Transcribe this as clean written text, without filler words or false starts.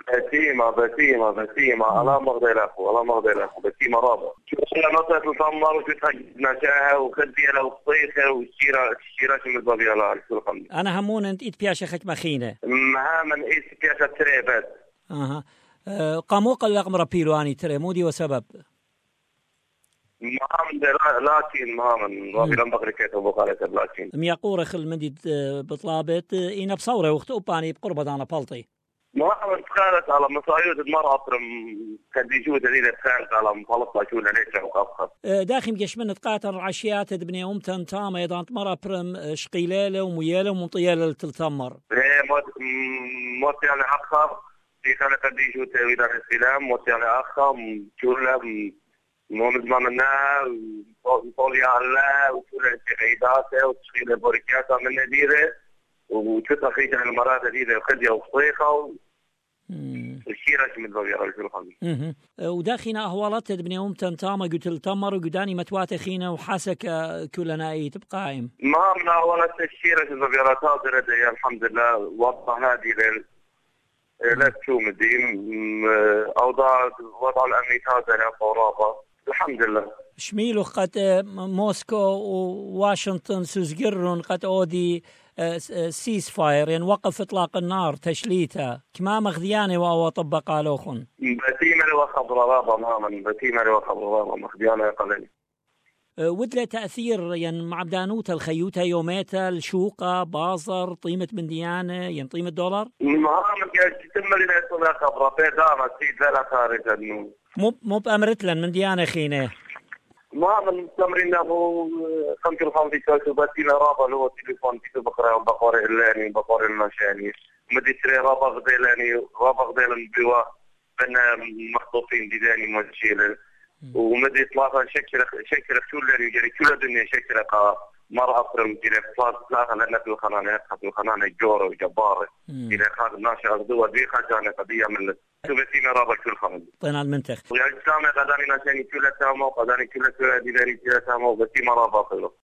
بسيمة الله مرضي لكم بسيمة رابع شو نصت الفمر وتتهجنا شاها وخدي له الصيخة والشيرة شو مضبيا لها شو الخمس أنا همون أنت إيد بياشة خك مخينة من إيد بياشة تريبات قاموق الأقمر بيلواني تري مودي وسبب لكن مهامن وبيلم بقريكته وبقالته لكن ميقور خل مديد بطلابت إنا بصورة وقت أوباني بقربة دانا بالطي مهامن تخالت على مصايود المرأة أطرم كديجود اللي تخالت على مطلقة شو ليش وقفت داخل جش من تقاتل عشيات ابني أمتن تاما يدان مرة برم شقيلالة وميالة ومطيالة لتلتمر موت يعني أخر في خانة كديجود ويدان السلام موت يعني أخر شو نظام منها وطولي على وكل الشهيدات وتشغيل البركات من نديره وتتخيل المرات هذه خديه وصيخه والشيرة من ضويرة الفلخان وداخينا أهوالات تبني أمتن تاما قلت التمر وقداني متواتخينا وحاسك كلنا أي تبقايم ما من أهوالات الشيرة من ضويرة تاضرة الحمد لله وضع هذه لا تشوم الدين أوضاع وضع الأمني تاضرة قرابة الحمد لله شميلو قد موسكو وواشنطن سوزقرون قد أودي سيس فاير يعني وقف إطلاق النار تشليتها كما مخذياني وهو طبق علوخن بتيمة وخبر رابا ماما بتيمة وخبر رابا مخذياني قليل ودله تأثير يعني مع بدانوتا الخيوتا يوميتا الشوقة بازر طيمة من ديانة يعني طيمة $. ماما تتم لنا يصلها خبرة بيدانا سيد لا خارج النوم مو بأمرتلن من ديانة خينه ما من تمرين هو خمس الخمسة كاسو باتينا رابا لو تليفون تيجي بقرأ بقارئ اللاني بقارئ المشاني مدي تري رابا غديلاني بوا بنا مخطوفين ديداني مشيلة ومدي إطلاقا شكل شو اللي يجري كل الدنيا شكل مرة أفرم جري فلاس لا لأن في الخنانة الجورة وجبارة إذا خاد ناشئ أغدوة دي خجانة قضية من شو بسينا رابع كل خمس طينا المنتخ ويعني سامي قداني ناشئني كل تامو قداني كل ديداني كل تامو بسيما رابع